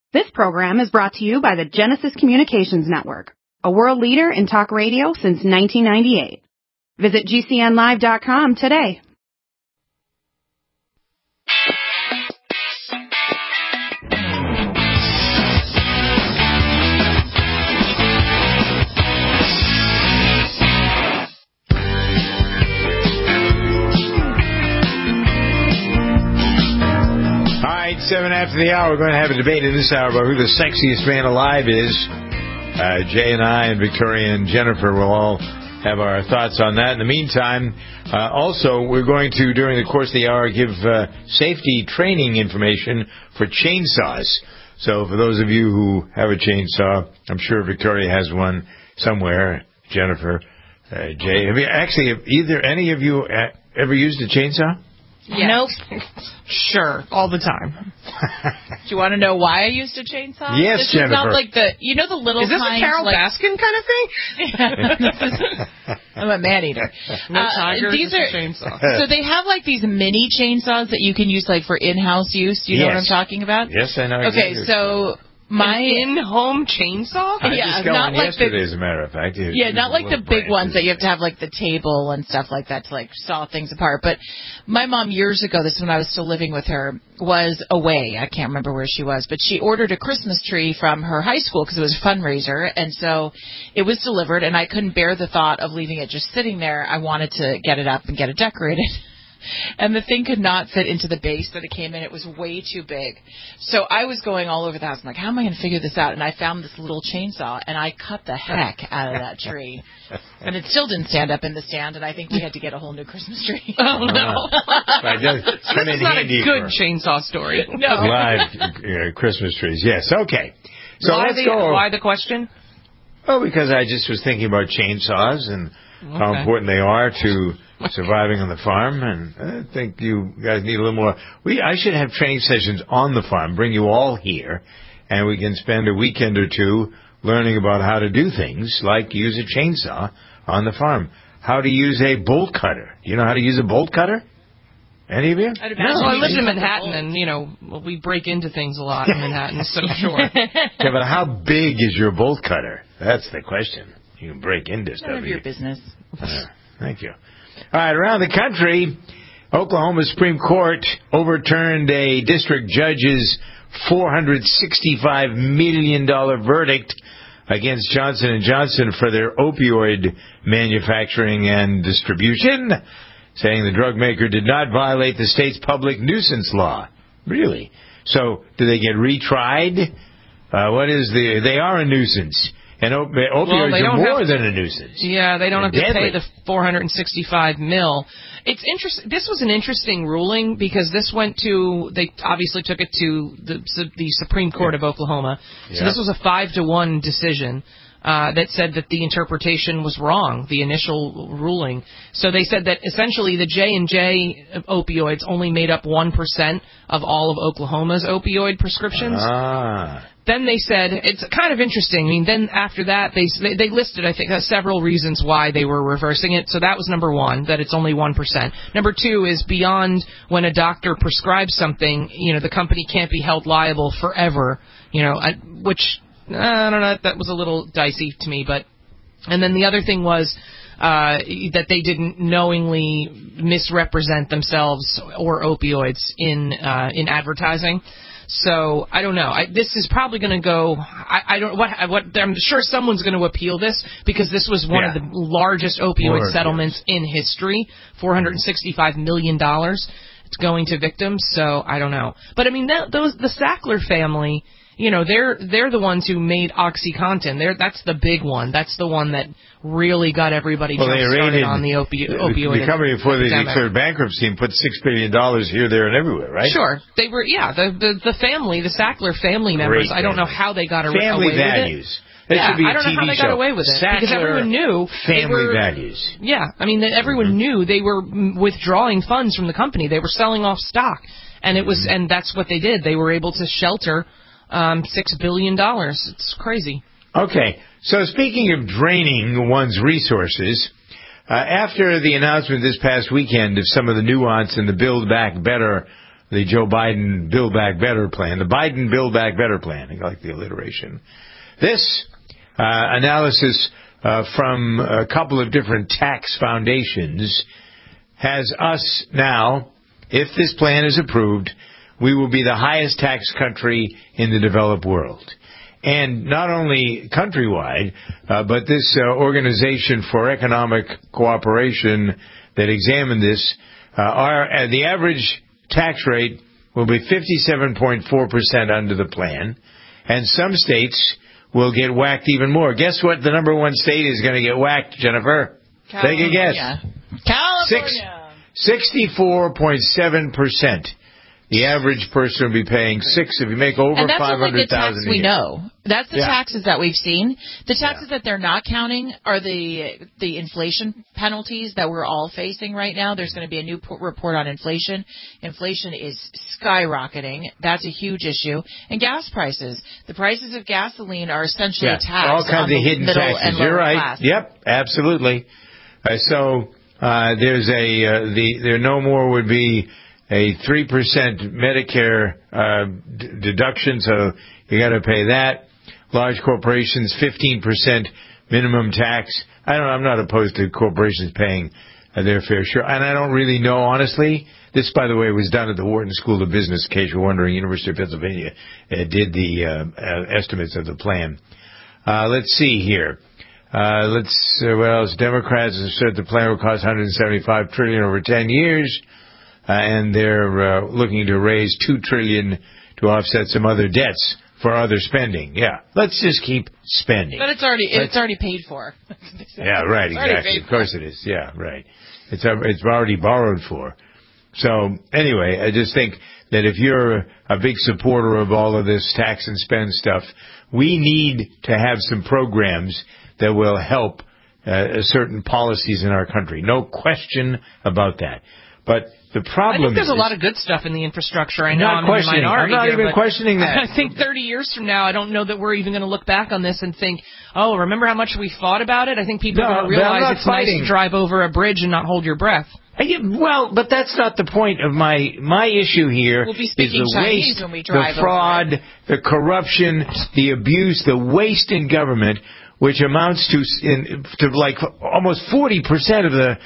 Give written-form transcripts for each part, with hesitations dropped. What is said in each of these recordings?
This program is brought to you by the Genesis Communications Network, a world leader in talk radio since 1998. Visit GCNlive.com today. All right, 7 after the hour, we're going to have a debate in this hour about who the sexiest man alive is. Jay and I and Victoria and Jennifer will all have our thoughts on that. In the meantime, also, we're going to, during the course of the hour, give safety training information for chainsaws. So for those of you who have a chainsaw, I'm sure Victoria has one somewhere. Jennifer, Jay, have either any of you ever used a chainsaw? Yes. Nope. Sure, all the time. Do you want to know why I used a chainsaw? Yes, this Jennifer. Is not like the little. Is this a Carol Baskin kind of thing? I'm a man eater. No tiger, these just a chainsaw. So they have like these mini chainsaws that you can use like for in-house use. Do you know what I'm talking about? Yes, I know. Okay, so. My in-home chainsaw? I just got one yesterday, as a matter of fact. Not like the big ones that you have to have like the table and stuff like that to like saw things apart. But my mom years ago, this is when I was still living with her, was away. I can't remember where she was, but she ordered a Christmas tree from her high school because it was a fundraiser, and so it was delivered, and I couldn't bear the thought of leaving it just sitting there. I wanted to get it up and get it decorated. And the thing could not fit into the base that it came in. It was way too big. So I was going all over the house. I'm like, how am I going to figure this out? And I found this little chainsaw, and I cut the heck out of that tree. And it still didn't stand up in the stand, and I think we had to get a whole new Christmas tree. Oh, no. This is not a good chainsaw story. No. Live Christmas trees. Yes, okay. So why the question? Oh, because I just was thinking about chainsaws and how important they are to surviving on the farm, and I think you guys need a little more. I should have training sessions on the farm, bring you all here, and we can spend a weekend or two learning about how to do things like use a chainsaw on the farm, how to use a bolt cutter. You know how to use a bolt cutter? Any of you? No. Well, I lived in Manhattan, and, we break into things a lot in Manhattan, so sure. Yeah, but how big is your bolt cutter? That's the question. You can break into stuff. None of your business. Thank you. All right, around the country, Oklahoma Supreme Court overturned a district judge's $465 million verdict against Johnson & Johnson for their opioid manufacturing and distribution, saying the drug maker did not violate the state's public nuisance law. Really? So, do they get retried? They are a nuisance. And opioids are more than a nuisance. Yeah, they don't have to pay the $465 million. It's interesting. This was an interesting ruling because they obviously took it to the Supreme Court of Oklahoma. So this was a 5-1 decision that said that the interpretation was wrong, the initial ruling. So they said that essentially the J&J opioids only made up 1% of all of Oklahoma's opioid prescriptions. Then they said, it's kind of interesting. I mean, then after that, they listed, I think, several reasons why they were reversing it. So that was number one, that it's only 1%. Number two is beyond when a doctor prescribes something, the company can't be held liable forever, which, I don't know, that was a little dicey to me. And then the other thing was that they didn't knowingly misrepresent themselves or opioids in advertising. So I don't know. This is probably going to go. I'm sure someone's going to appeal this because this was one of the largest opioid settlements in history. $465 million. It's going to victims. So I don't know. But I mean, the Sackler family. They're the ones who made OxyContin. That's the big one. That's the one that really got everybody jump-started on the opioid. The company before they declared bankruptcy and put $6 billion here, there, and everywhere, right? Sure. They were, the family, the Sackler family members, I don't know how they got away with it. Family values. I don't know how they got away with it. Sackler because everyone knew family values. Yeah, I mean, everyone knew they were withdrawing funds from the company. They were selling off stock. And and that's what they did. They were able to shelter $6 billion. It's crazy. Okay, so speaking of draining one's resources, after the announcement this past weekend of some of the nuance in the Build Back Better the Joe Biden Build Back Better plan, the Biden Build Back Better plan. I like the alliteration. This analysis from a couple of different tax foundations has us now, if this plan is approved, we will be the highest tax country in the developed world. And not only countrywide, but this Organization for Economic Cooperation that examined this, the average tax rate will be 57.4% under the plan, and some states will get whacked even more. Guess what the number one state is going to get whacked, Jennifer? California. Take a guess. California. 64.7%. The average person will be paying if you make over $500,000 and that's only the tax we know. That's the Yeah. taxes that we've seen. The taxes that they're not counting are the inflation penalties that we're all facing right now. There's going to be a new report on inflation. Inflation is skyrocketing. That's a huge issue. And gas prices. The prices of gasoline are essentially a tax all kinds on of the hidden middle taxes. and lower You're right. class. Yep, absolutely. There's there no more would be a 3% Medicare deduction, so you got to pay that. Large corporations, 15% minimum tax. I'm not opposed to corporations paying their fair share, and I don't really know, honestly. This, by the way, was done at the Wharton School of Business, in case you're wondering. University of Pennsylvania did the estimates of the plan. Let's see here. What else? Democrats have said the plan will cost $175 trillion over 10 years. And they're looking to raise $2 trillion to offset some other debts for other spending. Yeah, let's just keep spending. But it's already paid for. Yeah, right, exactly. Of course it is. Yeah, right. It's already borrowed for. So anyway, I just think that if you're a big supporter of all of this tax and spend stuff, we need to have some programs that will help certain policies in our country. No question about that. But the problem I think there's a lot of good stuff in the infrastructure. I know I'm in the minority. I'm not here, even questioning that. I think 30 years from now, I don't know that we're even going to look back on this and think, oh, remember how much we fought about it? I think people are going to realize it's nice to drive over a bridge and not hold your breath. Well, but that's not the point of my issue here. We'll be is speaking the Chinese waste, when we drive the fraud, over it. the corruption, the abuse, the waste in government, which amounts to like almost 40% of the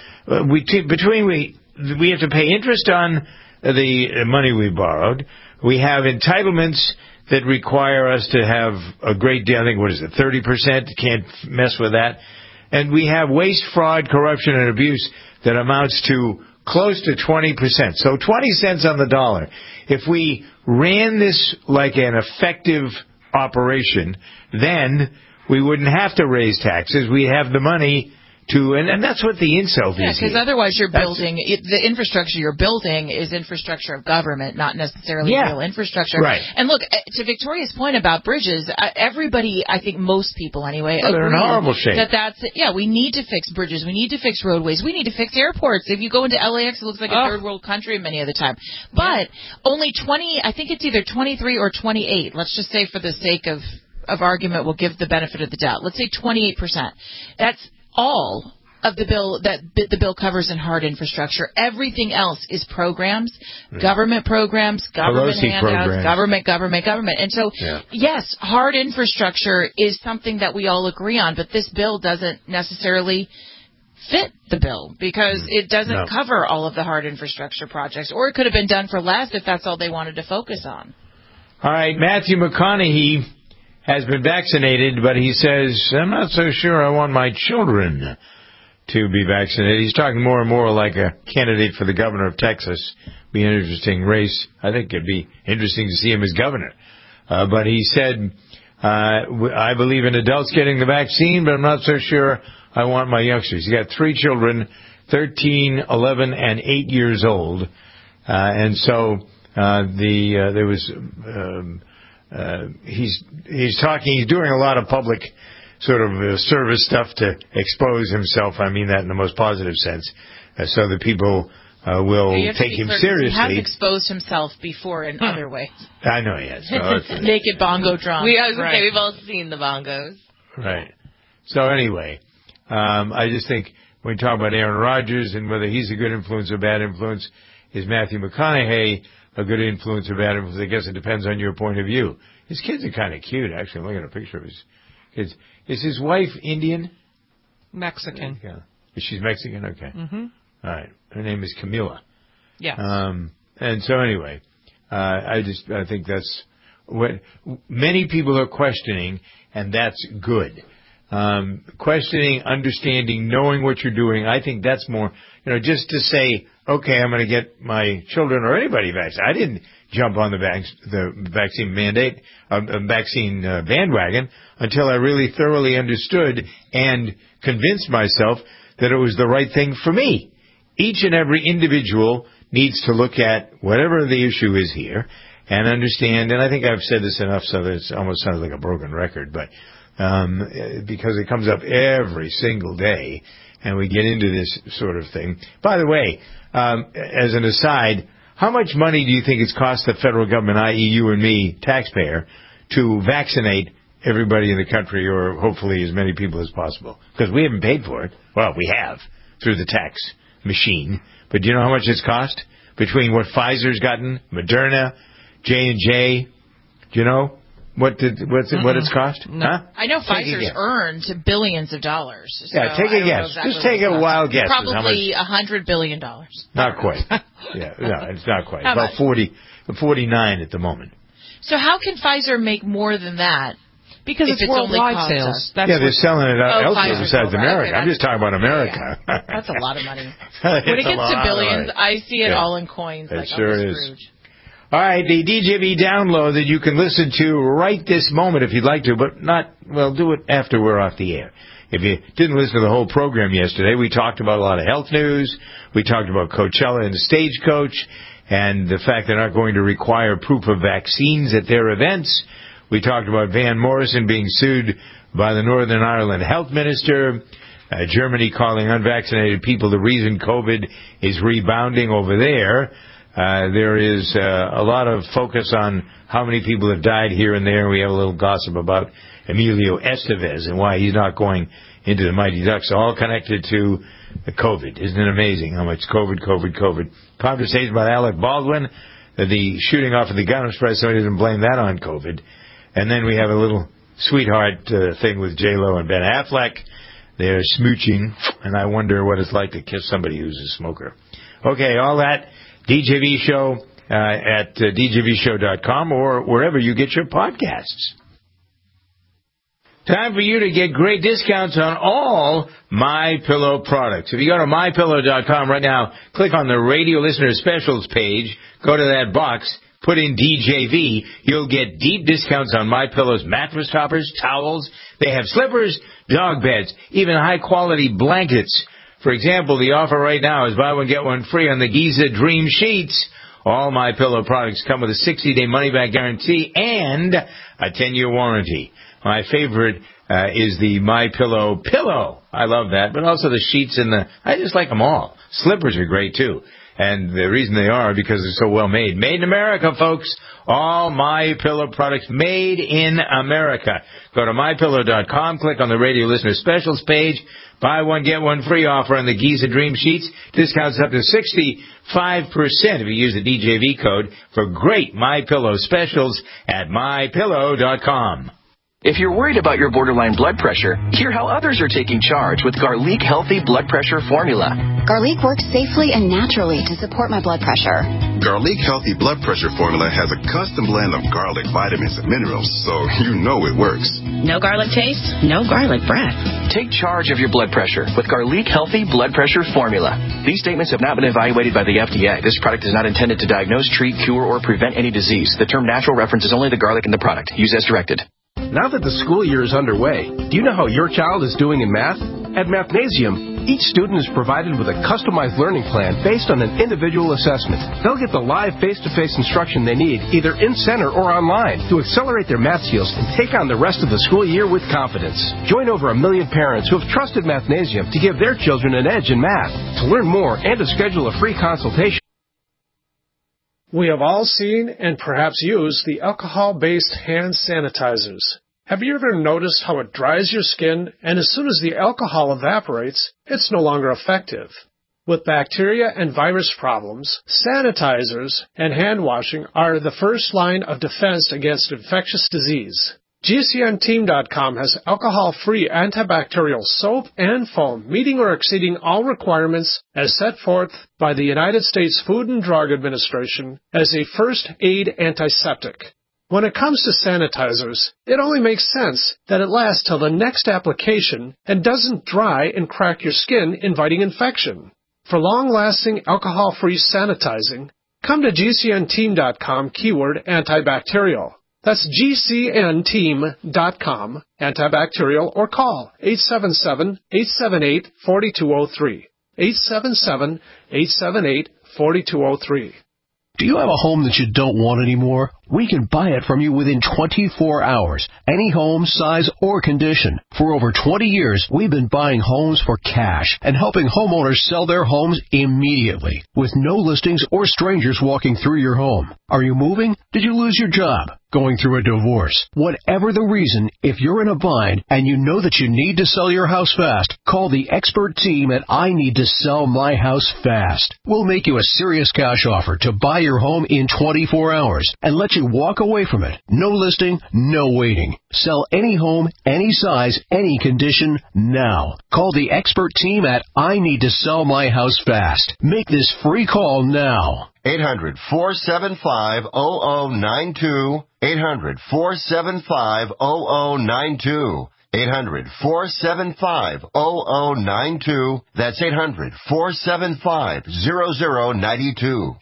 we have to pay interest on the money we borrowed. We have entitlements that require us to have a great deal. I think, 30%? Can't mess with that. And we have waste, fraud, corruption, and abuse that amounts to close to 20%. So 20 cents on the dollar. If we ran this like an effective operation, then we wouldn't have to raise taxes. We'd have the money to, and that's what the insult is. Yeah, because otherwise you're building, the infrastructure you're building is infrastructure of government, not necessarily real infrastructure. Right. And look, to Victoria's point about bridges, everybody, I think most people anyway, agree they're in horrible shape. we need to fix bridges, we need to fix roadways, we need to fix airports. If you go into LAX, it looks like a third world country many of the time. But only 20, I think it's either 23 or 28, let's just say for the sake of argument, we'll give the benefit of the doubt. Let's say 28%. That's all of the bill that the bill covers in hard infrastructure. Everything else is programs, government programs, government handouts, government. And so, yes, hard infrastructure is something that we all agree on, but this bill doesn't necessarily fit the bill because it doesn't cover all of the hard infrastructure projects. Or it could have been done for less if that's all they wanted to focus on. All right, Matthew McConaughey has been vaccinated, but he says, I'm not so sure I want my children to be vaccinated. He's talking more and more like a candidate for the governor of Texas. Be an interesting race. I think it'd be interesting to see him as governor. But he said, I believe in adults getting the vaccine, but I'm not so sure I want my youngsters. He's got 3 children, 13, 11, and 8 years old. And so there was... he's doing a lot of public sort of service stuff to expose himself. I mean that in the most positive sense, so that people will take him seriously. He has exposed himself before in other ways. I know he has. Naked bongo drum. We've all seen the bongos. Right. So anyway, I just think when we talk about Aaron Rodgers and whether he's a good influence or bad influence, is Matthew McConaughey a good influence or bad influence. I guess it depends on your point of view. His kids are kind of cute, actually. I'm looking at a picture of his kids. Is his wife Indian? Mexican. Yeah. She's Mexican? Okay. Mm-hmm. All right. Her name is Camila. Yes. And so anyway, I think that's what many people are questioning, and that's good. Questioning, understanding, knowing what you're doing. I think that's more, just to say, okay, I'm going to get my children or anybody vaccinated. I didn't jump on the vaccine mandate, vaccine bandwagon until I really thoroughly understood and convinced myself that it was the right thing for me. Each and every individual needs to look at whatever the issue is here and understand, and I think I've said this enough so that it almost sounds like a broken record, but because it comes up every single day, and we get into this sort of thing. By the way, as an aside, how much money do you think it's cost the federal government, i.e. you and me, taxpayer, to vaccinate everybody in the country, or hopefully as many people as possible? Because we haven't paid for it. Well, we have, through the tax machine. But do you know how much it's cost? Between what Pfizer's gotten, Moderna, J&J, do you know what it's cost? No. Huh? I know Pfizer's earned billions of dollars. So yeah, take a guess. Exactly just take a wild guess. Probably $100 billion. Not quite. Yeah, no, it's not quite. How About much? 49 at the moment. So how can Pfizer make more than that? Because If it's it's only worldwide cost sales. us. That's Yeah, they're selling it elsewhere Pfizer's besides over. America. Okay, I'm just talking about America. Yeah. That's a lot of money. When When it gets to billions, I see it all in coins. It like sure Uncle is. Scrooge. All right, the DJV download that you can listen to right this moment if you'd like to, but do it after we're off the air. If you didn't listen to the whole program yesterday, we talked about a lot of health news. We talked about Coachella and Stagecoach and the fact they're not going to require proof of vaccines at their events. We talked about Van Morrison being sued by the Northern Ireland health minister. Germany calling unvaccinated people the reason COVID is rebounding over there. There is a lot of focus on how many people have died here and there. We have a little gossip about Emilio Estevez and why he's not going into the Mighty Ducks, all connected to the COVID. Isn't it amazing how much COVID. Conversation about Alec Baldwin, the shooting off of the gun. I'm surprised somebody didn't blame that on COVID. And then we have a little sweetheart thing with J-Lo and Ben Affleck. They're smooching, and I wonder what it's like to kiss somebody who's a smoker. Okay, all that, DJV Show at djvshow.com or wherever you get your podcasts. Time for you to get great discounts on all MyPillow products. If you go to MyPillow.com right now, click on the Radio Listener Specials page, go to that box, put in DJV, you'll get deep discounts on MyPillow's mattress toppers, towels. They have slippers, dog beds, even high-quality blankets. For example, the offer right now is buy one, get one free on the Giza Dream Sheets. All MyPillow products come with a 60-day money-back guarantee and a 10-year warranty. My favorite is the MyPillow pillow. I love that, but also the sheets and I just like them all. Slippers are great, too. And the reason they are because they're so well made. Made in America, folks. All MyPillow products made in America. Go to MyPillow.com, click on the Radio Listener Specials page. Buy one, get one free offer on the Giza Dream Sheets. Discounts up to 65% if you use the DJV code for great MyPillow specials at MyPillow.com. If you're worried about your borderline blood pressure, hear how others are taking charge with Garlic Healthy Blood Pressure Formula. Garlic works safely and naturally to support my blood pressure. Garlic Healthy Blood Pressure Formula has a custom blend of garlic, vitamins, and minerals, so you know it works. No garlic taste, no garlic breath. Take charge of your blood pressure with Garlic Healthy Blood Pressure Formula. These statements have not been evaluated by the FDA. This product is not intended to diagnose, treat, cure, or prevent any disease. The term natural references only the garlic in the product. Use as directed. Now that the school year is underway, do you know how your child is doing in math? At Mathnasium, each student is provided with a customized learning plan based on an individual assessment. They'll get the live face-to-face instruction they need, either in-center or online, to accelerate their math skills and take on the rest of the school year with confidence. Join over 1 million parents who have trusted Mathnasium to give their children an edge in math. To learn more and to schedule a free consultation, we have all seen and perhaps used the alcohol-based hand sanitizers. Have you ever noticed how it dries your skin, and as soon as the alcohol evaporates, it's no longer effective? With bacteria and virus problems, sanitizers and hand washing are the first line of defense against infectious disease. GCNteam.com has alcohol-free antibacterial soap and foam meeting or exceeding all requirements as set forth by the United States Food and Drug Administration as a first aid antiseptic. When it comes to sanitizers, it only makes sense that it lasts till the next application and doesn't dry and crack your skin, inviting infection. For long-lasting alcohol-free sanitizing, come to GCNteam.com keyword antibacterial. That's GCNteam.com, antibacterial, or call 877-878-4203. 877-878-4203. Do you have a home that you don't want anymore? We can buy it from you within 24 hours. Any home, size, or condition. For over 20 years, we've been buying homes for cash and helping homeowners sell their homes immediately with no listings or strangers walking through your home. Are you moving? Did you lose your job? Going through a divorce? Whatever the reason, if you're in a bind and you know that you need to sell your house fast, call the expert team at I Need to Sell My House Fast. We'll make you a serious cash offer to buy your home in 24 hours and let you walk away from it. No listing, no waiting. Sell any home, any size, any condition, now. Call the expert team at I Need to Sell My House Fast. Make this free call now. 800-475-0092. 800-475-0092. 800-475-0092. That's 800-475-0092.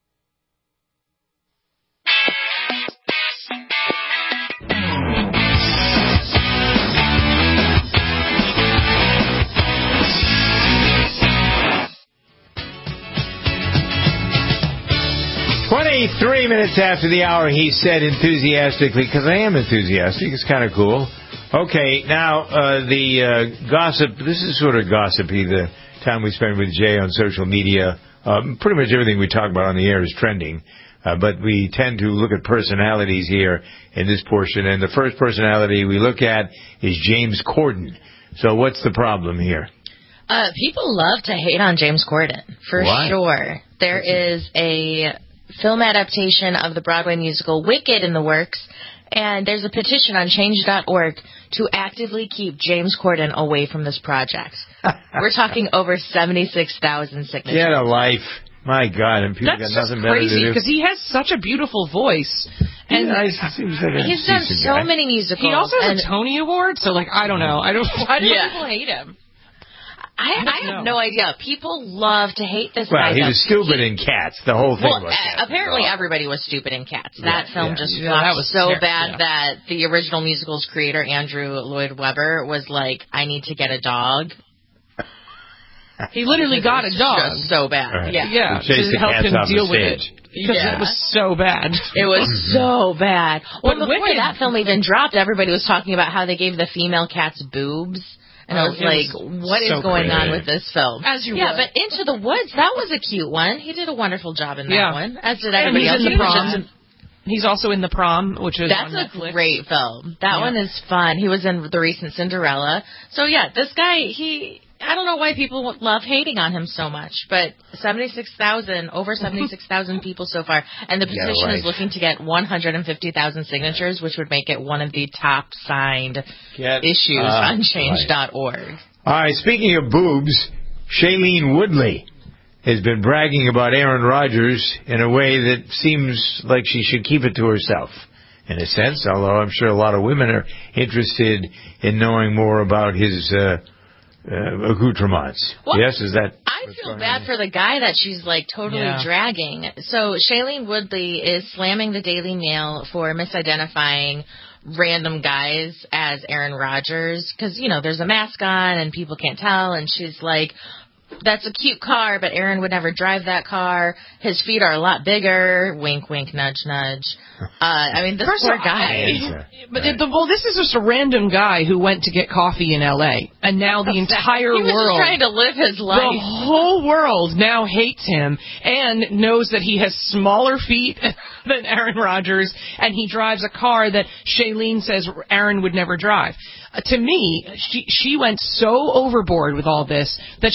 Three minutes after the hour, he said enthusiastically, because I am enthusiastic. It's kind of cool. Okay, now the gossip. This is sort of gossipy, the time we spend with Jay on social media. Pretty much everything we talk about on the air is trending, but we tend to look at personalities here in this portion. And the first personality we look at is James Corden. So what's the problem here? People love to hate on James Corden, for sure. There is a film adaptation of the Broadway musical Wicked in the works, and there's a petition on change.org to actively keep James Corden away from this project. We're talking over 76,000 signatures. Get a life. My God, and people got nothing better to do. That's crazy, because he has such a beautiful voice. And he's done so many musicals. He also has a Tony Award, so, I don't know. Why do people hate him? I have no idea. People love to hate this guy. Well, he was stupid in Cats. The whole thing was Cats. Apparently everybody was stupid in Cats. That film just flopped so bad that the original musical's creator, Andrew Lloyd Webber, was like, I need to get a dog. He literally got a dog. Just so bad. Right. Yeah, to help him deal with it. Because it was so bad. It was so bad. Well, before that film even dropped, everybody was talking about how they gave the female cats boobs. And I was like, what is going on with this film? As you would. But Into the Woods, that was a cute one. He did a wonderful job in that one, as did everybody else. In the Prom. He's also in The Prom, which is That's on a great film. That one is fun. He was in the recent Cinderella. So, this guy, I don't know why people love hating on him so much, but over 76,000 people so far. And the petition is looking to get 150,000 signatures, which would make it one of the top signed issues on change.org. All right, speaking of boobs, Shailene Woodley has been bragging about Aaron Rodgers in a way that seems like she should keep it to herself, in a sense, although I'm sure a lot of women are interested in knowing more about his accoutrements. Well, yes, is that? I feel bad for the guy that she's totally dragging. So Shailene Woodley is slamming the Daily Mail for misidentifying random guys as Aaron Rodgers because, there's a mask on and people can't tell. And she's like, that's a cute car, but Aaron would never drive that car. His feet are a lot bigger. Wink, wink, nudge, nudge. This poor guy. This is just a random guy who went to get coffee in L.A. And now the entire world... He was just trying to live his life. The whole world now hates him and knows that he has smaller feet than Aaron Rodgers, and he drives a car that Shailene says Aaron would never drive. To me, she went so overboard with all this that she's attacking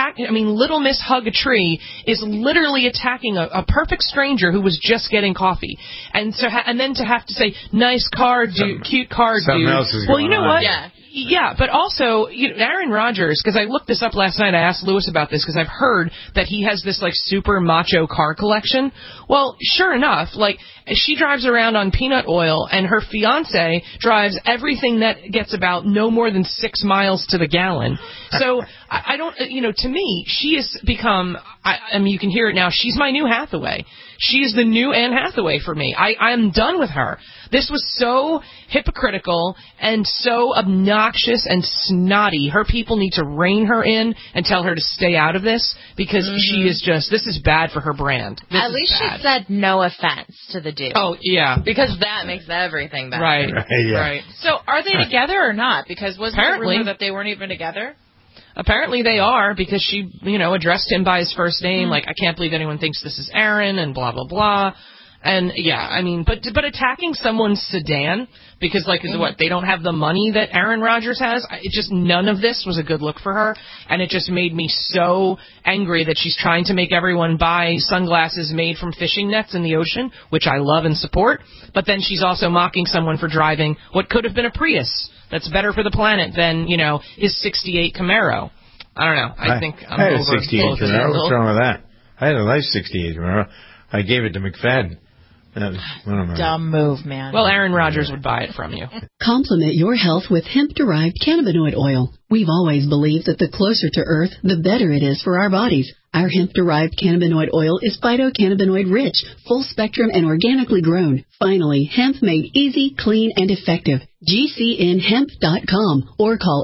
Little Miss Hug a Tree is literally attacking a perfect stranger who was just getting coffee. And then to have to say, nice car, dude, cute car, dude. Something else is going on. Well, you know what? Yeah. Yeah, but also, Aaron Rodgers, because I looked this up last night, I asked Lewis about this, because I've heard that he has this, super macho car collection. Well, sure enough, she drives around on peanut oil, and her fiancé drives everything that gets about no more than 6 miles to the gallon. So, I don't, to me, she has become, you can hear it now, she's my new Hathaway. She is the new Anne Hathaway for me. I'm done with her. This was so hypocritical and so obnoxious and snotty. Her people need to rein her in and tell her to stay out of this, because she is this is bad for her brand. At least she said no offense to the dude. Oh, yeah. Because that makes everything better. Right. Yeah. Right. So are they together or not? Because wasn't there a Apparently. rumor that they weren't even together? Apparently they are, because she, addressed him by his first name, I can't believe anyone thinks this is Aaron, and blah, blah, blah. And, yeah, but attacking someone's sedan, because, they don't have the money that Aaron Rodgers has, none of this was a good look for her, and it just made me so angry that she's trying to make everyone buy sunglasses made from fishing nets in the ocean, which I love and support, but then she's also mocking someone for driving what could have been a Prius. That's better for the planet than, his 68 Camaro. I don't know. I think I'm had over a 68 Camaro. What's wrong with that? I had a nice 68 Camaro. I gave it to McFadden. Dumb move, man. Well, Aaron Rodgers would buy it from you. Complement your health with hemp-derived cannabinoid oil. We've always believed that the closer to Earth, the better it is for our bodies. Our hemp-derived cannabinoid oil is phytocannabinoid-rich, full-spectrum, and organically grown. Finally, hemp made easy, clean, and effective. GCNhemp.com or call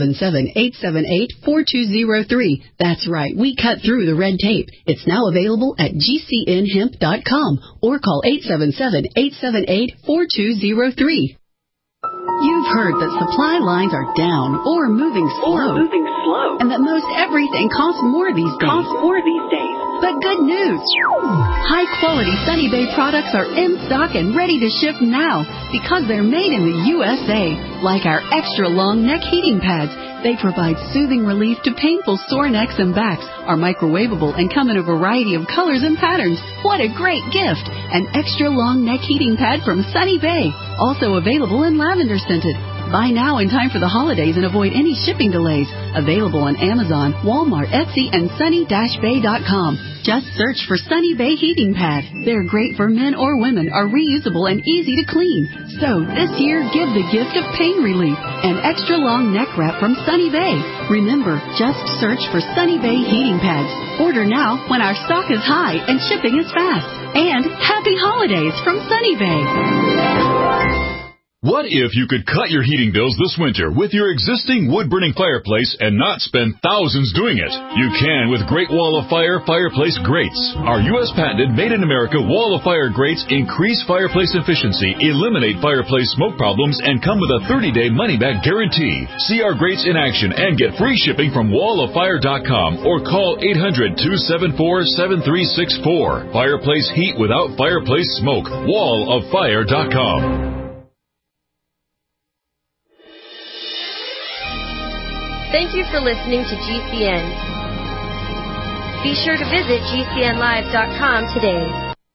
877-878-4203. That's right, we cut through the red tape. It's now available at GCNhemp.com or call 877-878-4203. You've heard that supply lines are down or moving slow, and that most everything costs more these days. But good news! High-quality Sunny Bay products are in stock and ready to ship now because they're made in the USA. Like our extra-long neck heating pads, they provide soothing relief to painful sore necks and backs, are microwavable, and come in a variety of colors and patterns. What a great gift! An extra-long neck heating pad from Sunny Bay, also available in lavender scented. Buy now in time for the holidays and avoid any shipping delays. Available on Amazon, Walmart, Etsy, and sunny-bay.com. Just search for Sunny Bay Heating Pad. They're great for men or women, are reusable and easy to clean. So this year, give the gift of pain relief. An extra long neck wrap from Sunny Bay. Remember, just search for Sunny Bay Heating Pads. Order now when our stock is high and shipping is fast. And happy holidays from Sunny Bay. What if you could cut your heating bills this winter with your existing wood-burning fireplace and not spend thousands doing it? You can with Great Wall of Fire fireplace grates. Our U.S. patented made-in-America Wall of Fire grates increase fireplace efficiency, eliminate fireplace smoke problems, and come with a 30-day money-back guarantee. See our grates in action and get free shipping from walloffire.com or call 800-274-7364. Fireplace heat without fireplace smoke. walloffire.com. Thank you for listening to GCN. Be sure to visit GCNlive.com today.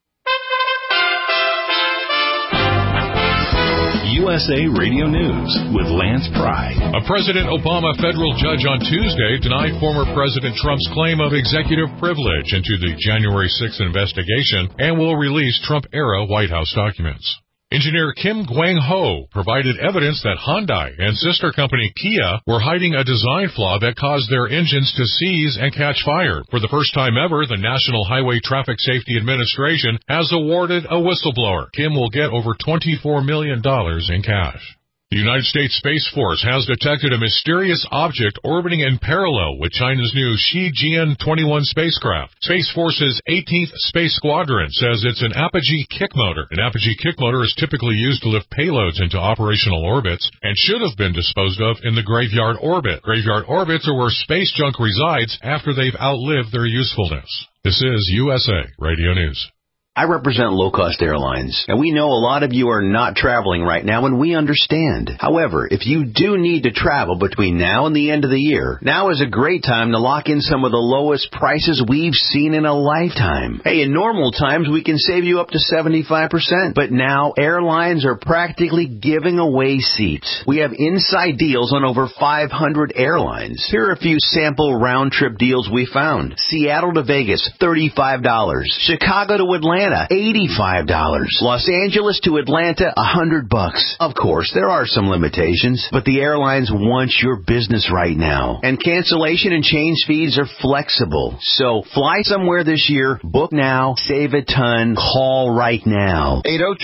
USA Radio News with Lance Pry. A President Obama federal judge on Tuesday denied former President Trump's claim of executive privilege into the January 6th investigation and will release Trump-era White House documents. Engineer Kim Gwang-ho provided evidence that Hyundai and sister company Kia were hiding a design flaw that caused their engines to seize and catch fire. For the first time ever, the National Highway Traffic Safety Administration has awarded a whistleblower. Kim will get over $24 million in cash. The United States Space Force has detected a mysterious object orbiting in parallel with China's new Shijian-21 spacecraft. Space Force's 18th Space Squadron says it's an apogee kick motor. An apogee kick motor is typically used to lift payloads into operational orbits and should have been disposed of in the graveyard orbit. Graveyard orbits are where space junk resides after they've outlived their usefulness. This is USA Radio News. I represent low-cost airlines, and we know a lot of you are not traveling right now, and we understand. However, if you do need to travel between now and the end of the year, now is a great time to lock in some of the lowest prices we've seen in a lifetime. Hey, in normal times, we can save you up to 75%, but now airlines are practically giving away seats. We have inside deals on over 500 airlines. Here are a few sample round-trip deals we found. Seattle to Vegas, $35. Chicago to Atlanta, $85. Los Angeles to Atlanta, $100. Of course, there are some limitations, but the airlines want your business right now. And cancellation and change fees are flexible. So fly somewhere this year, book now, save a ton, call right now.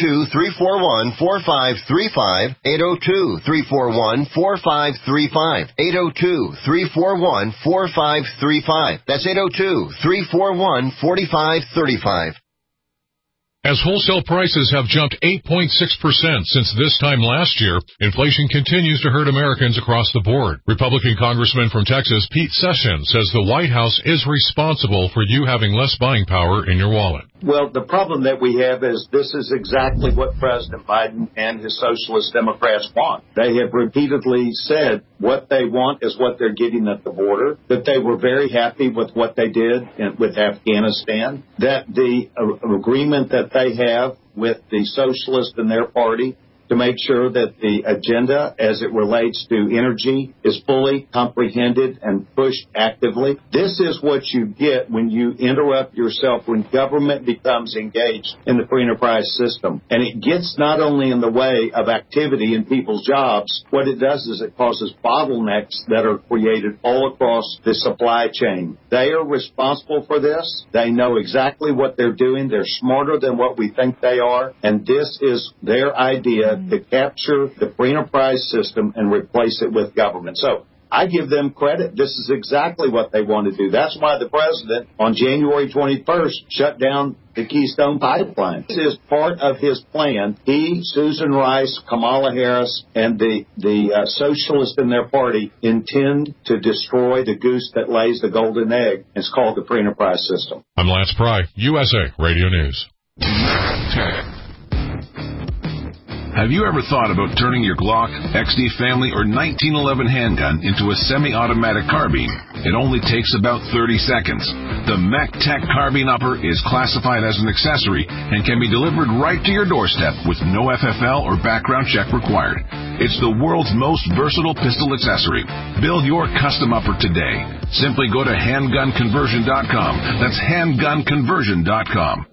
802-341-4535. 802-341-4535. 802-341-4535. That's 802-341-4535. As wholesale prices have jumped 8.6% since this time last year, inflation continues to hurt Americans across the board. Republican Congressman from Texas, Pete Sessions, says the White House is responsible for you having less buying power in your wallet. Well, the problem that we have is this is exactly what President Biden and his socialist Democrats want. They have repeatedly said what they want is what they're getting at the border, that they were very happy with what they did with Afghanistan, that the agreement that they have with the socialists in their party to make sure that the agenda as it relates to energy is fully comprehended and pushed actively. This is what you get when you interrupt yourself, when government becomes engaged in the free enterprise system. And it gets not only in the way of activity in people's jobs, what it does is it causes bottlenecks that are created all across the supply chain. They are responsible for this. They know exactly what they're doing. They're smarter than what we think they are. And this is their idea to capture the free enterprise system and replace it with government. So I give them credit. This is exactly what they want to do. That's why the president on January 21st shut down the Keystone Pipeline. This is part of his plan. He, Susan Rice, Kamala Harris, and the socialists in their party intend to destroy the goose that lays the golden egg. It's called the free enterprise system. I'm Lance Pry, USA Radio News. Have you ever thought about turning your Glock, XD Family, or 1911 handgun into a semi-automatic carbine? It only takes about 30 seconds. The MechTech Carbine Upper is classified as an accessory and can be delivered right to your doorstep with no FFL or background check required. It's the world's most versatile pistol accessory. Build your custom upper today. Simply go to handgunconversion.com. That's handgunconversion.com.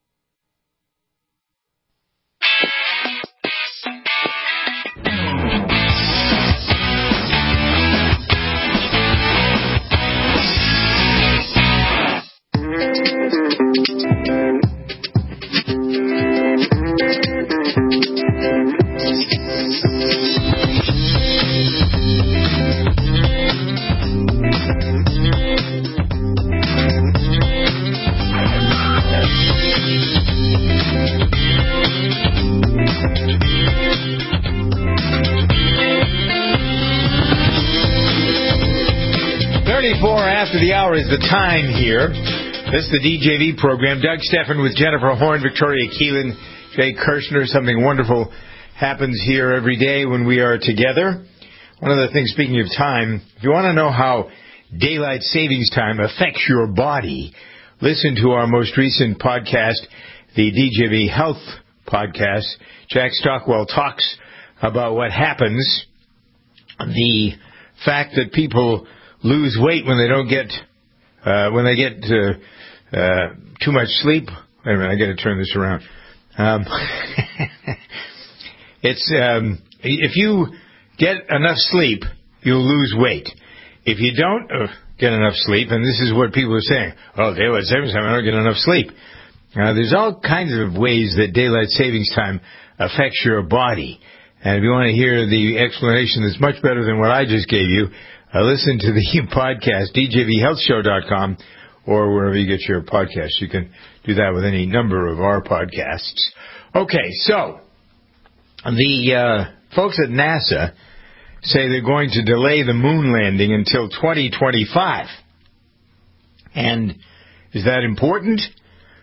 After the hour is the time here. This is the DJV program. Doug Steffen with Jennifer Horn, Victoria Keelan, Jay Kirshner. Something wonderful happens here every day when we are together. One of the things, speaking of time, if you want to know how daylight savings time affects your body, listen to our most recent podcast, the DJV Health podcast. Jack Stockwell talks about what happens, the fact that people lose weight when they don't get too much sleep. Wait a minute, I got to turn this around. If you get enough sleep, you'll lose weight. If you don't get enough sleep, and this is what people are saying, daylight savings time, I don't get enough sleep. There's all kinds of ways that daylight savings time affects your body. And if you want to hear the explanation that's much better than what I just gave you, listen to the podcast, djvhealthshow.com, or wherever you get your podcasts. You can do that with any number of our podcasts. Okay, so the folks at NASA say they're going to delay the moon landing until 2025. And is that important?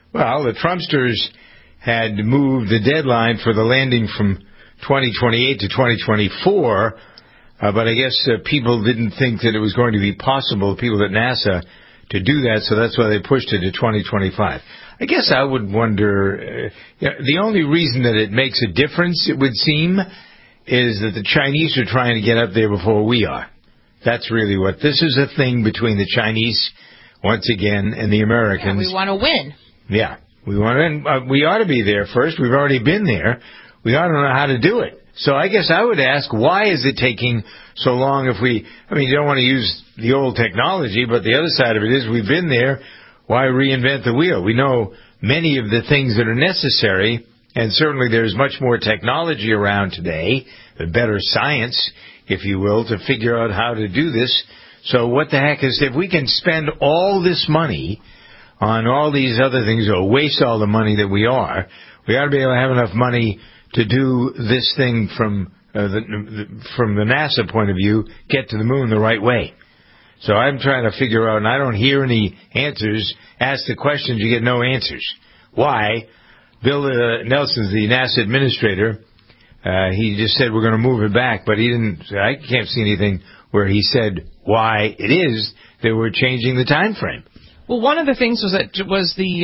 Well, the Trumpsters had moved the deadline for the landing from 2028 to 2024, but I guess people didn't think that it was going to be possible, people at NASA, to do that, so that's why they pushed it to 2025. I guess I would wonder, the only reason that it makes a difference, it would seem, is that the Chinese are trying to get up there before we are. That's really what, this is a thing between the Chinese, once again, and the Americans. Yeah, we want to win. Yeah, we ought to be there first. We've already been there. We ought to know how to do it. So I guess I would ask, why is it taking so long you don't want to use the old technology, but the other side of it is we've been there. Why reinvent the wheel? We know many of the things that are necessary, and certainly there's much more technology around today, better science, if you will, to figure out how to do this. So what the heck is, if we can spend all this money on all these other things, or waste all the money that we ought to be able to have enough money to do this thing from the NASA point of view, get to the moon the right way. So I'm trying to figure out, and I don't hear any answers. Ask the questions, you get no answers. Why? Bill Nelson's the NASA administrator. He just said we're going to move it back, but I can't see anything where he said why it is that we're changing the time frame. Well, one of the things was the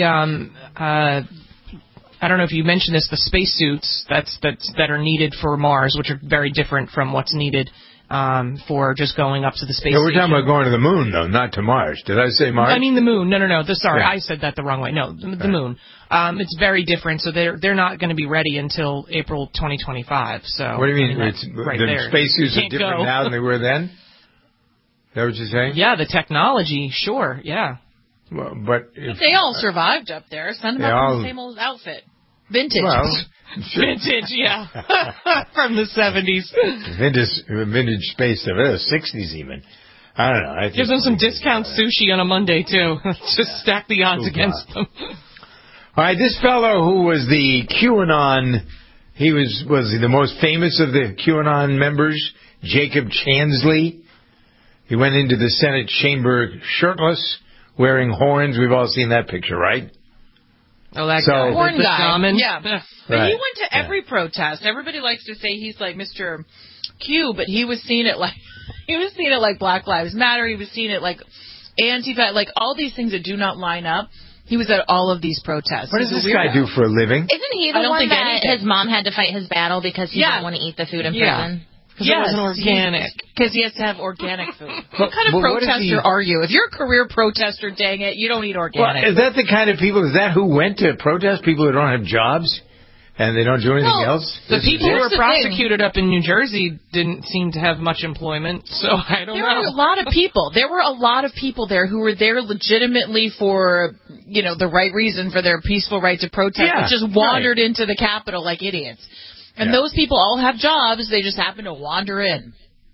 I don't know if you mentioned this, the spacesuits that are needed for Mars, which are very different from what's needed for just going up to the space station. We're talking about going to the moon, though, not to Mars. Did I say Mars? I mean the moon. No. Sorry, yeah. I said that the wrong way. No, the moon. It's very different, so they're not going to be ready until April 2025. So what do you mean? The spacesuits are different now than they were then? Is that what you're saying? Yeah, the technology, sure, yeah. Well, but they all survived up there. Send them up in the same old outfit. Vintage. Well, sure. Vintage, yeah. From the 70s. Vintage space of it, 60s even. I don't know. Gives them some discount sushi on a Monday, too. Just stack the odds against them. All right, this fellow who was the QAnon, was he the most famous of the QAnon members? Jacob Chansley. He went into the Senate chamber shirtless, wearing horns. We've all seen that picture, right? Oh, that guy. Horn guy. Shaman. Yeah. But he went to every protest. Everybody likes to say he's like Mr. Q, but he was seen at like Black Lives Matter. He was seen at like Antifa, like all these things that do not line up. He was at all of these protests. What does this guy do for a living? Isn't he the one that his mom had to fight his battle because he didn't want to eat the food in prison? Because it wasn't organic. Because he has to have organic food. What kind of protester are you? If you're a career protester, dang it, you don't eat organic. Well, is that the kind of people, is that who went to protest? People who don't have jobs and they don't do anything else? The people who were prosecuted up in New Jersey didn't seem to have much employment, so I don't know. There were a lot of people. There were a lot of people there who were there legitimately for, the right reason, for their peaceful right to protest, but just wandered into the Capitol like idiots. And those people all have jobs. They just happen to wander in.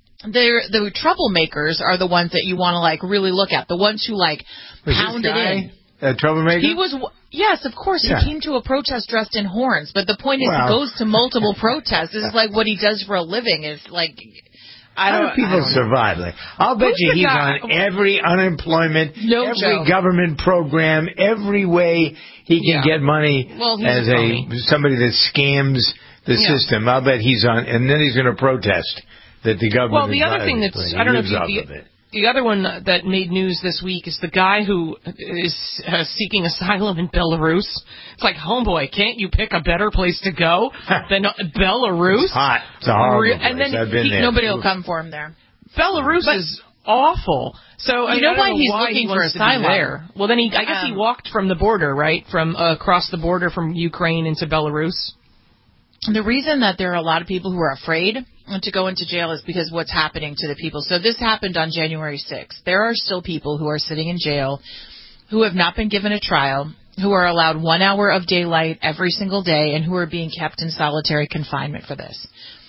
The troublemakers are the ones that you want to really look at. The ones who pound it in. A troublemaker? He was, yes, of course. He came to a protest dressed in horns. But the point is, he goes to multiple protests. This is what he does for a living. Is how do people survive? I'll bet you he's on every unemployment, every government program, every way he can get money as somebody that scams the system. I'll bet he's on, and then he's going to protest that the government. Well, the other thing that's I don't know if the other one that made news this week is the guy who is seeking asylum in Belarus. It's like, homeboy, can't you pick a better place to go than Belarus? It's hot. It's a horrible place. And then I've been there. Nobody will come for him there. Belarus is awful. So you know why he's looking for asylum there? Well, then I guess he walked from the border, right, from across the border from Ukraine into Belarus. The reason that there are a lot of people who are afraid to go into jail is because what's happening to the people. So this happened on January 6th. There are still people who are sitting in jail who have not been given a trial, who are allowed 1 hour of daylight every single day, and who are being kept in solitary confinement for this.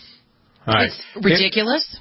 It's ridiculous.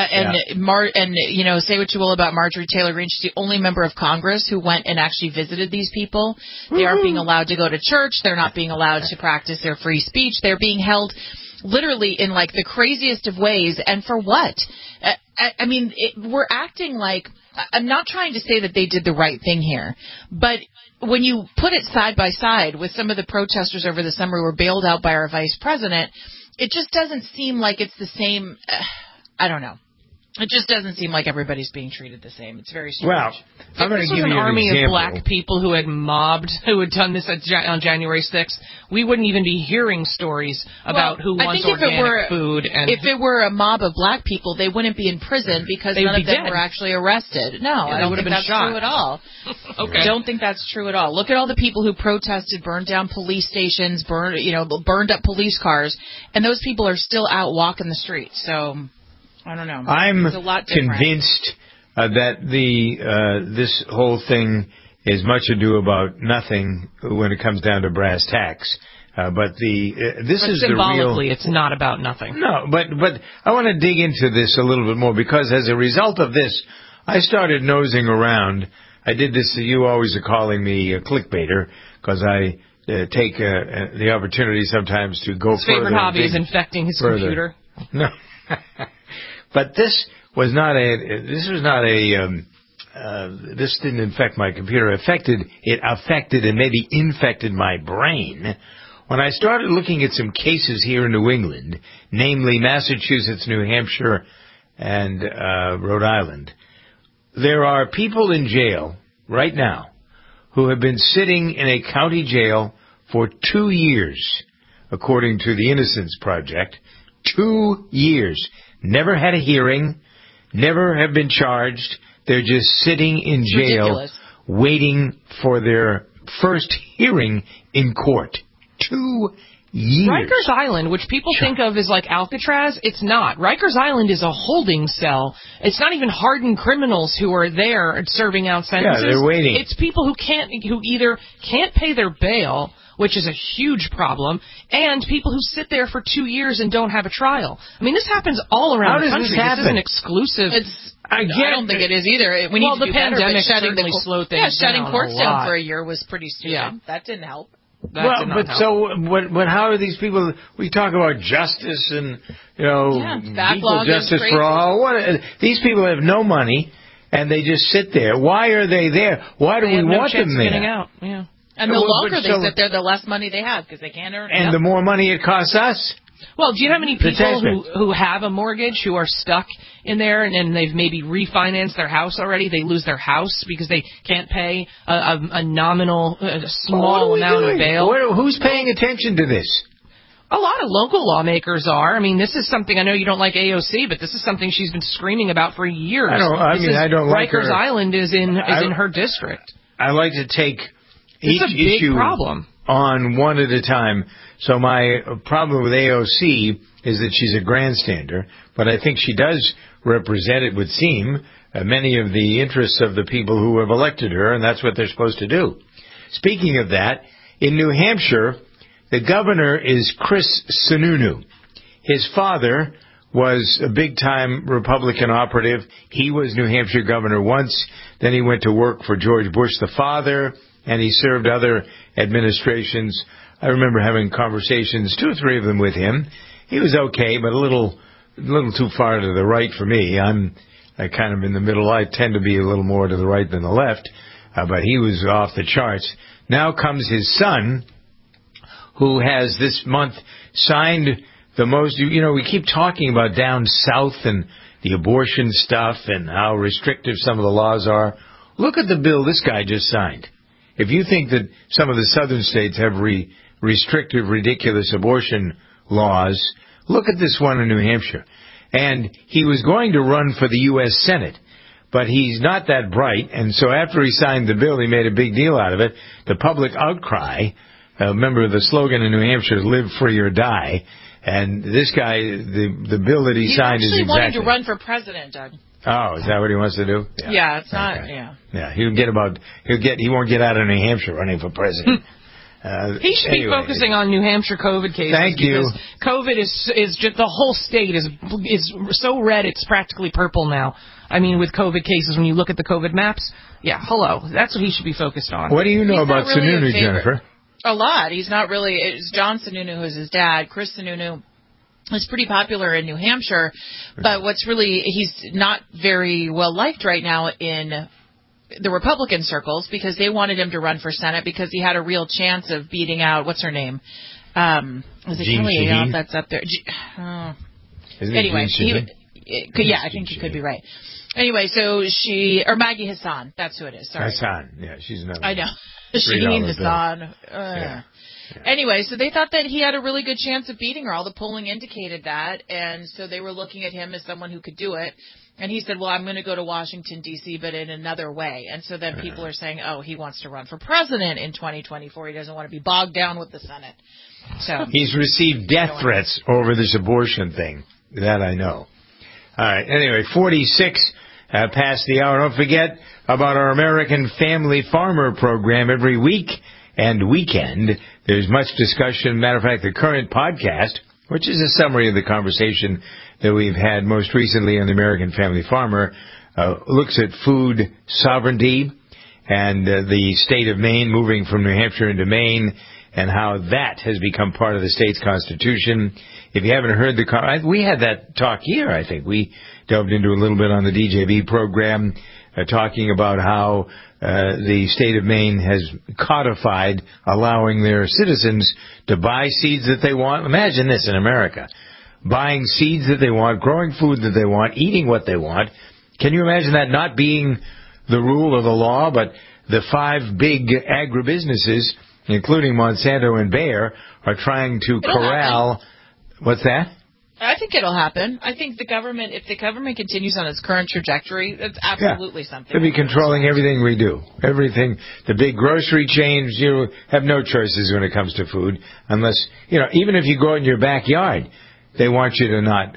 Say what you will about Marjorie Taylor Greene. She's the only member of Congress who went and actually visited these people. They aren't being allowed to go to church. They're not being allowed to practice their free speech. They're being held literally in the craziest of ways. And for what? I mean, we're acting like, I'm not trying to say that they did the right thing here, but when you put it side by side with some of the protesters over the summer who were bailed out by our vice president, it just doesn't seem like it's the same. I don't know. It just doesn't seem like everybody's being treated the same. It's very strange. Well, I'm going to give you an army example. of black people who had done this on January 6th, we wouldn't even be hearing stories about who wants organic food. And if it were a mob of black people, they wouldn't be in prison because none of them were actually arrested. No, I don't think that's true at all. Okay. I don't think that's true at all. Look at all the people who protested, burned down police stations, burned up police cars, and those people are still out walking the streets. So I don't know. I'm convinced that this whole thing is much ado about nothing when it comes down to brass tacks. But symbolically, it's not about nothing. No, but I want to dig into this a little bit more because as a result of this, I started nosing around. I did this. You always are calling me a clickbaiter because I take the opportunity sometimes to go his further. His favorite hobby is infecting his computer. No. But this didn't infect my computer. It affected and maybe infected my brain when I started looking at some cases here in New England, namely Massachusetts, New Hampshire, and Rhode Island. There are people in jail right now who have been sitting in a county jail for 2 years, according to the Innocence Project. 2 years. Never had a hearing, never have been charged. They're just sitting in jail waiting for their first hearing in court. 2 years. Rikers Island, which people think of as like Alcatraz, it's not. Rikers Island is a holding cell. It's not even hardened criminals who are there serving out sentences. Yeah, they're waiting. It's people who either can't pay their bail, which is a huge problem, and people who sit there for 2 years and don't have a trial. I mean, this happens all around the country. This isn't exclusive. I don't think it is either. We need to do better, but shutting slowed things down. Shutting courts down for a year was pretty stupid. Yeah. That didn't help. How are these people? We talk about justice and equal justice for all. These people have no money and they just sit there. Why are they there? Why do we want them there? Getting out. Yeah. And the longer they sit there, the less money they have because they can't earn. And the more money it costs us. Well, do you know how many people who have a mortgage who are stuck in there and they've maybe refinanced their house already? They lose their house because they can't pay a nominal, small amount of bail. Who's paying attention to this? A lot of local lawmakers are. I mean, this is something, I know you don't like AOC, but this is something she's been screaming about for years. I don't like her. Rikers Island is in her district. I like to take each issue problem on one at a time. So my problem with AOC is that she's a grandstander, but I think she does represent, it would seem, many of the interests of the people who have elected her, and that's what they're supposed to do. Speaking of that, in New Hampshire, the governor is Chris Sununu. His father was a big-time Republican operative. He was New Hampshire governor once. Then he went to work for George Bush the father, and he served other administrations. I remember having conversations, 2 or 3 of them with him. He was okay, but a little too far to the right for me. I'm kind of in the middle. I tend to be a little more to the right than the left, but he was off the charts. Now comes his son, who has this month signed the most, we keep talking about down south and the abortion stuff and how restrictive some of the laws are. Look at the bill this guy just signed. If you think that some of the southern states have restrictive, ridiculous abortion laws, look at this one in New Hampshire. And he was going to run for the U.S. Senate, but he's not that bright, and so after he signed the bill, he made a big deal out of it. The public outcry, remember the slogan in New Hampshire is live free or die, and this guy, the bill that he signed is exactly... He actually wanted to run for president, Doug. Oh, is that what he wants to do? Yeah, it's not, okay. Yeah, he won't get out of New Hampshire running for president. He should be focusing on New Hampshire COVID cases. Thank you. COVID is just, the whole state is so red it's practically purple now. I mean, with COVID cases, when you look at the COVID maps, hello, that's what he should be focused on. What do you know about Sununu, Jennifer? A lot. He's not really. It's John Sununu, who's his dad. Chris Sununu is pretty popular in New Hampshire. But he's not very well liked right now in the Republican circles because they wanted him to run for Senate because he had a real chance of beating out, what's her name? Is it Kelly Ayotte that's up there? Anyway, I think you could be right. Anyway, so Maggie Hassan, that's who it is. Sorry. Hassan, yeah, she's another. I know. Shaheen Hassan. Anyway, so they thought that he had a really good chance of beating her. All the polling indicated that, and so they were looking at him as someone who could do it. And he said, well, I'm going to go to Washington, D.C., but in another way. And so then people are saying, oh, he wants to run for president in 2024. He doesn't want to be bogged down with the Senate. So he's received death threats over this abortion thing. That I know. All right. Anyway, 46 past the hour. Don't forget about our American Family Farmer program every week and weekend. There's much discussion. Matter of fact, the current podcast, which is a summary of the conversation that we've had most recently on the American Family Farmer, looks at food sovereignty and the state of Maine moving from New Hampshire into Maine and how that has become part of the state's constitution. If you haven't heard we had that talk here, I think. We delved into a little bit on the DJB program, talking about how the state of Maine has codified allowing their citizens to buy seeds that they want. Imagine this in America. Buying seeds that they want, growing food that they want, eating what they want. Can you imagine that not being the rule or the law? But the 5 big agribusinesses, including Monsanto and Bayer, are trying to corral. What's that? I think it'll happen. I think if the government continues on its current trajectory, that's absolutely something. They'll be controlling everything we do. Everything. The big grocery chains, you have no choices when it comes to food unless, even if you go in your backyard, they want you to not,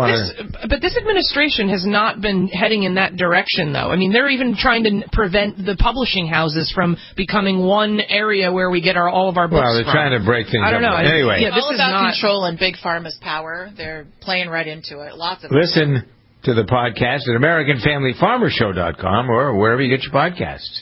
But this administration has not been heading in that direction, though. I mean, they're even trying to prevent the publishing houses from becoming one area where we get all of our books from. Well, they're trying to break things up. I don't know. Anyway. This is about control and Big Pharma's power. They're playing right into it. Lots of Listen to the podcast at AmericanFamilyFarmerShow.com or wherever you get your podcasts.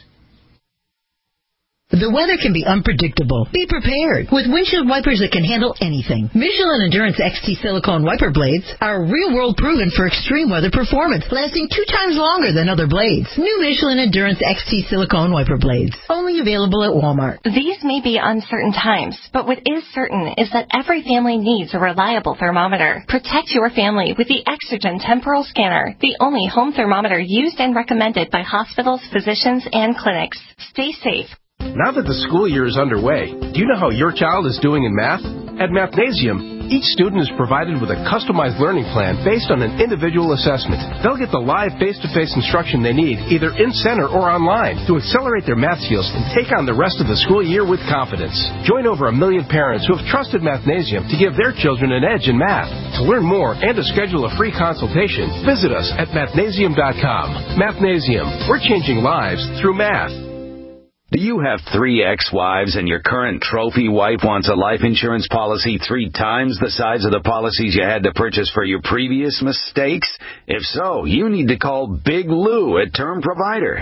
The weather can be unpredictable. Be prepared with windshield wipers that can handle anything. Michelin Endurance XT silicone wiper blades are real-world proven for extreme weather performance, lasting 2 times longer than other blades. New Michelin Endurance XT silicone wiper blades, only available at Walmart. These may be uncertain times, but what is certain is that every family needs a reliable thermometer. Protect your family with the Exergen Temporal Scanner, the only home thermometer used and recommended by hospitals, physicians, and clinics. Stay safe. Now that the school year is underway, do you know how your child is doing in math? At Mathnasium, each student is provided with a customized learning plan based on an individual assessment. They'll get the live face-to-face instruction they need, either in center or online, to accelerate their math skills and take on the rest of the school year with confidence. Join over 1 million parents who have trusted Mathnasium to give their children an edge in math. To learn more and to schedule a free consultation, visit us at mathnasium.com. Mathnasium, we're changing lives through math. Do you have 3 ex-wives and your current trophy wife wants a life insurance policy 3 times the size of the policies you had to purchase for your previous mistakes? If so, you need to call Big Lou at Term Provider,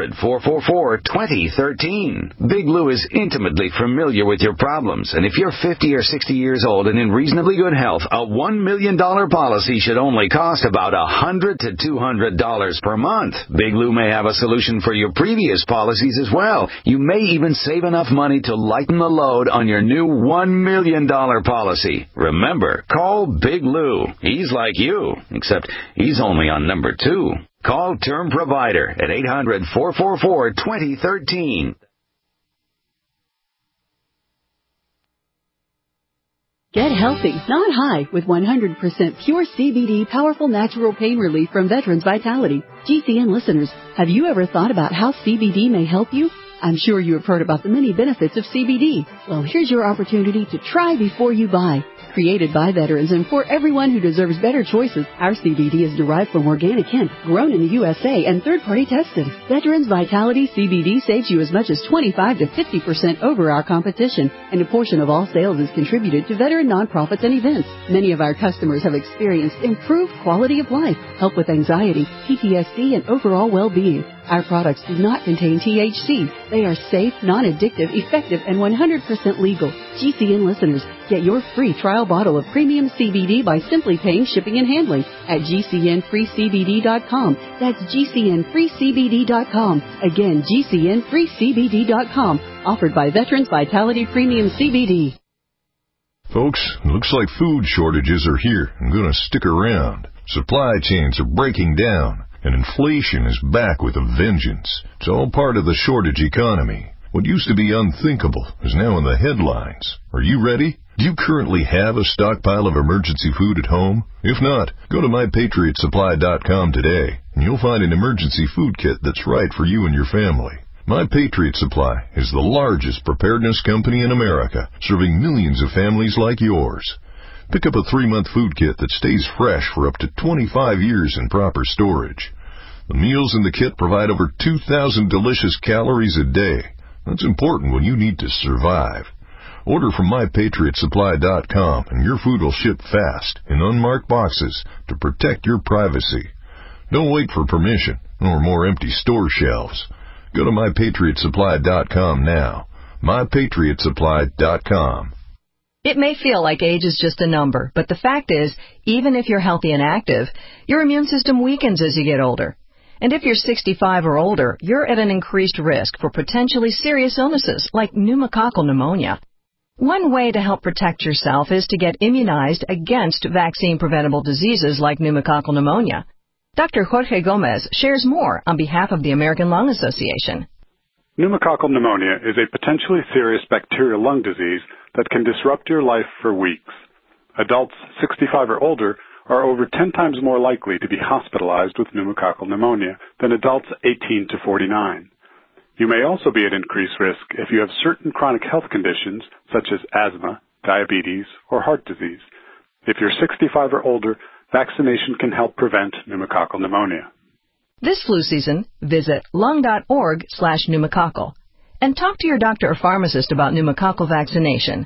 800-444-2013. Big Lou is intimately familiar with your problems, and if you're 50 or 60 years old and in reasonably good health, a $1 million policy should only cost about $100 to $200 per month. Big Lou may have a solution for your previous policies as well. You may even save enough money to lighten the load on your new $1 million policy. Remember, call Big Lou. He's like you, except he's only on number 2. Call Term Provider at 800-444-2013. Get healthy, not high, with 100% pure CBD powerful natural pain relief from Veterans Vitality. GCN listeners, have you ever thought about how CBD may help you? I'm sure you have heard about the many benefits of CBD. Well, here's your opportunity to try before you buy. Created by veterans and for everyone who deserves better choices, our CBD is derived from organic hemp, grown in the USA and third-party tested. Veterans Vitality CBD saves you as much as 25 to 50% over our competition, and a portion of all sales is contributed to veteran nonprofits and events. Many of our customers have experienced improved quality of life, help with anxiety, PTSD, and overall well-being. Our products do not contain THC. They are safe, non-addictive, effective, and 100% legal. GCN listeners, get your free trial bottle of premium CBD by simply paying shipping and handling at GCNFreeCBD.com. That's GCNFreeCBD.com. Again, GCNFreeCBD.com. Offered by Veterans Vitality Premium CBD. Folks, looks like food shortages are here and going to stick around. Supply chains are breaking down, and inflation is back with a vengeance. It's all part of the shortage economy. What used to be unthinkable is now in the headlines. Are you ready? Do you currently have a stockpile of emergency food at home? If not, go to MyPatriotSupply.com today, and you'll find an emergency food kit that's right for you and your family. My Patriot Supply is the largest preparedness company in America, serving millions of families like yours. Pick up a 3-month food kit that stays fresh for up to 25 years in proper storage. The meals in the kit provide over 2,000 delicious calories a day. That's important when you need to survive. Order from MyPatriotSupply.com and your food will ship fast in unmarked boxes to protect your privacy. Don't wait for permission or more empty store shelves. Go to MyPatriotSupply.com now. MyPatriotSupply.com. It may feel like age is just a number, but the fact is, even if you're healthy and active, your immune system weakens as you get older. And if you're 65 or older, you're at an increased risk for potentially serious illnesses like pneumococcal pneumonia. One way to help protect yourself is to get immunized against vaccine-preventable diseases like pneumococcal pneumonia. Dr. Jorge Gomez shares more on behalf of the American Lung Association. Pneumococcal pneumonia is a potentially serious bacterial lung disease that can disrupt your life for weeks. Adults 65 or older are over 10 times more likely to be hospitalized with pneumococcal pneumonia than adults 18 to 49. You may also be at increased risk if you have certain chronic health conditions such as asthma, diabetes, or heart disease. If you're 65 or older, vaccination can help prevent pneumococcal pneumonia. This flu season, visit lung.org/pneumococcal and talk to your doctor or pharmacist about pneumococcal vaccination.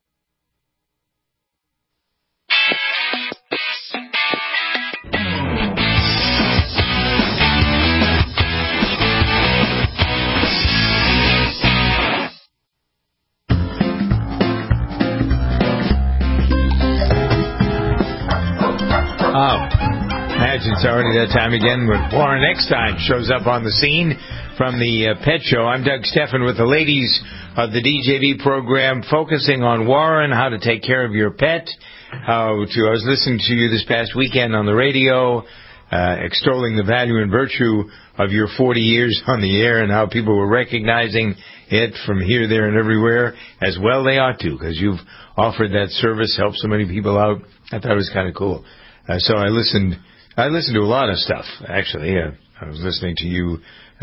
Imagine it's already that time again when Warren Eckstein shows up on the scene from the Pet Show. I'm Doug Steffen with the ladies of the DJV program, focusing on Warren, how to take care of your pet. I was listening to you this past weekend on the radio, extolling the value and virtue of your 40 years on the air and how people were recognizing it from here, there, and everywhere. As well they ought to, because you've offered that service, helped so many people out. I thought it was kind of cool. So I listened to a lot of stuff, actually. I was listening to you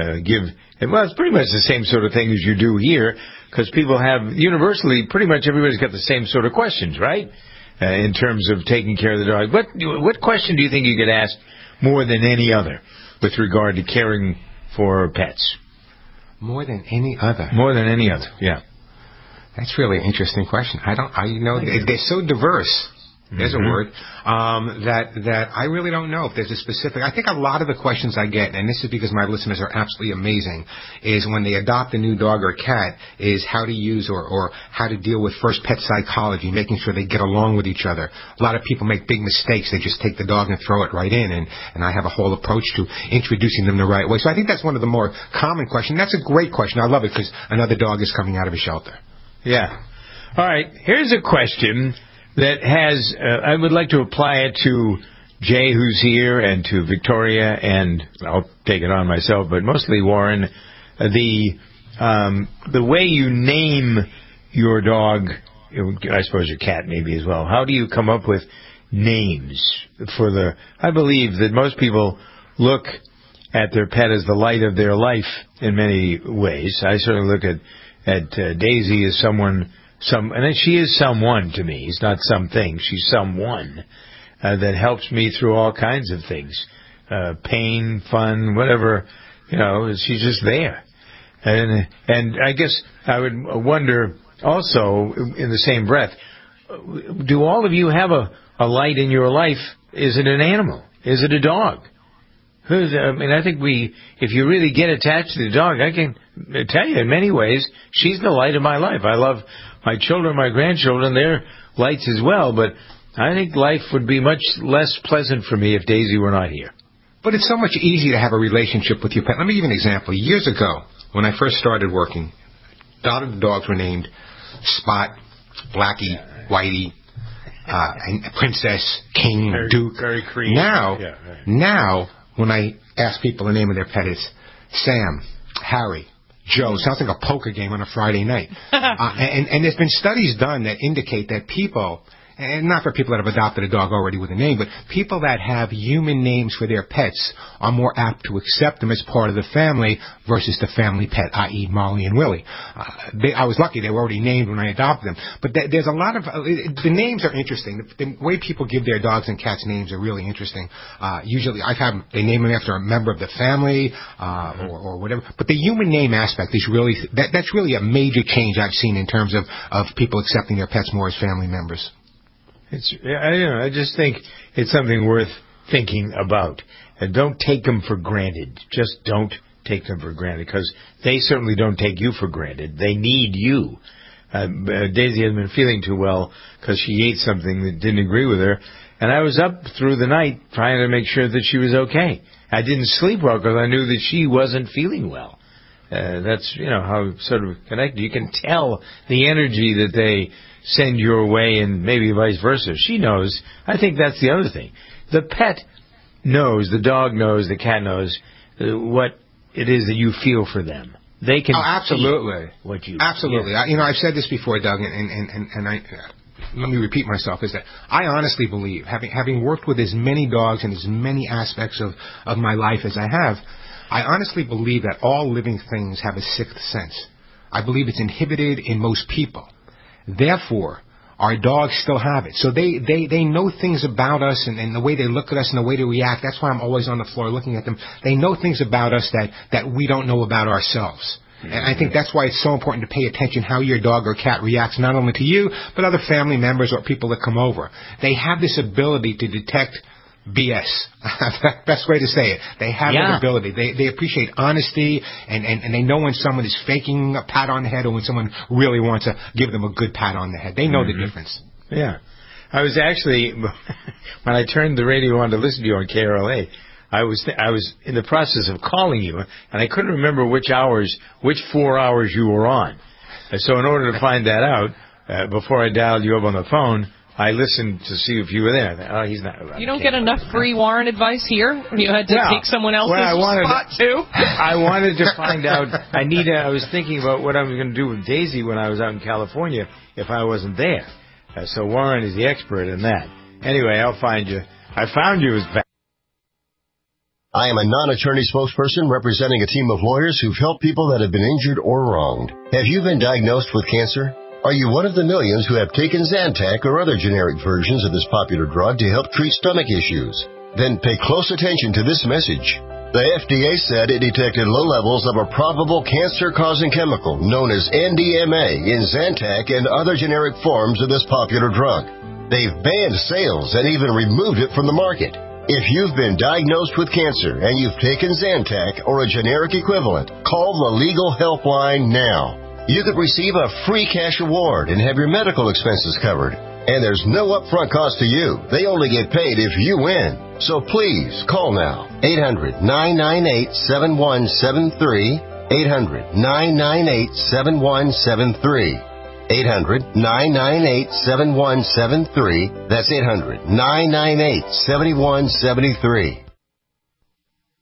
it's pretty much the same sort of thing as you do here, because people have, universally, pretty much everybody's got the same sort of questions, right? In terms of taking care of the dog. What question do you think you get asked more than any other with regard to caring for pets? More than any other? More than any other, yeah. That's really an interesting question. They're so diverse. There's a word that I really don't know if there's a specific. I think a lot of the questions I get, and this is because my listeners are absolutely amazing, is when they adopt a new dog or cat, is how to use or how to deal with first pet psychology, making sure they get along with each other. A lot of people make big mistakes. They just take the dog and throw it right in, and I have a whole approach to introducing them the right way. So I think that's one of the more common questions. That's a great question. I love it because another dog is coming out of a shelter. Yeah. All right. Here's a question that has, I would like to apply it to Jay, who's here, and to Victoria, and I'll take it on myself, but mostly Warren. The way you name your dog, I suppose your cat maybe as well, how do you come up with names for I believe that most people look at their pet as the light of their life in many ways. I certainly look at Daisy as someone, and she is someone to me. It's not something. She's someone that helps me through all kinds of things, pain, fun, whatever. She's just there. And I guess I would wonder also, in the same breath, do all of you have a light in your life? Is it an animal? Is it a dog? I think if you really get attached to the dog, I can tell you in many ways, she's the light of my life. I love my children, my grandchildren, they're lights as well, but I think life would be much less pleasant for me if Daisy were not here. But it's so much easier to have a relationship with your pet. Let me give you an example. Years ago, when I first started working, a lot of the dogs were named Spot, Blackie, Whitey, and Princess, King, Duke. Very creative. Now, when I ask people the name of their pet, it's Sam, Harry, Joe. Sounds like a poker game on a Friday night. And there's been studies done that indicate that people, and not for people that have adopted a dog already with a name, but people that have human names for their pets are more apt to accept them as part of the family versus the family pet, i.e. Molly and Willie. I was lucky they were already named when I adopted them. But there's a lot of, the names are interesting. The way people give their dogs and cats names are really interesting. Usually they name them after a member of the family, or whatever. But the human name aspect is really, that's really a major change I've seen in terms of people accepting their pets more as family members. I just think it's something worth thinking about. And don't take them for granted. Just don't take them for granted, because they certainly don't take you for granted. They need you. Daisy hasn't been feeling too well because she ate something that didn't agree with her, and I was up through the night trying to make sure that she was okay. I didn't sleep well because I knew that she wasn't feeling well. That's how sort of connected. You can tell the energy that they send your way, and maybe vice versa. She knows. I think that's the other thing. The pet knows, the dog knows, the cat knows what it is that you feel for them. They can absolutely feel what you absolutely. Yeah. I've said this before, Doug, and I let me repeat myself, is that I honestly believe, having worked with as many dogs in as many aspects of my life as I have, I honestly believe that all living things have a sixth sense. I believe it's inhibited in most people. Therefore, our dogs still have it. So they know things about us and the way they look at us and the way they react. That's why I'm always on the floor looking at them. They know things about us that we don't know about ourselves. And I think that's why it's so important to pay attention how your dog or cat reacts, not only to you, but other family members or people that come over. They have this ability to detect BS. Best way to say it. They have that ability. They appreciate honesty, and they know when someone is faking a pat on the head or when someone really wants to give them a good pat on the head. They know the difference. Yeah. I was actually, when I turned the radio on to listen to you on KRLA, I was in the process of calling you, and I couldn't remember which 4 hours you were on. So in order to find that out, before I dialed you up on the phone, I listened to see if you were there. Oh, he's not. You don't get enough free Warren advice here? You had to take someone else's spot, too? I wanted to find out. I was thinking about what I was going to do with Daisy when I was out in California if I wasn't there. So Warren is the expert in that. Anyway, I'll find you. I found you as back. I am a non-attorney spokesperson representing a team of lawyers who've helped people that have been injured or wronged. Have you been diagnosed with cancer? Are you one of the millions who have taken Zantac or other generic versions of this popular drug to help treat stomach issues? Then pay close attention to this message. The FDA said it detected low levels of a probable cancer-causing chemical known as NDMA in Zantac and other generic forms of this popular drug. They've banned sales and even removed it from the market. If you've been diagnosed with cancer and you've taken Zantac or a generic equivalent, call the Legal Helpline now. You could receive a free cash award and have your medical expenses covered. And there's no upfront cost to you. They only get paid if you win. So please, call now. 800-998-7173. 800-998-7173. 800-998-7173. That's 800-998-7173.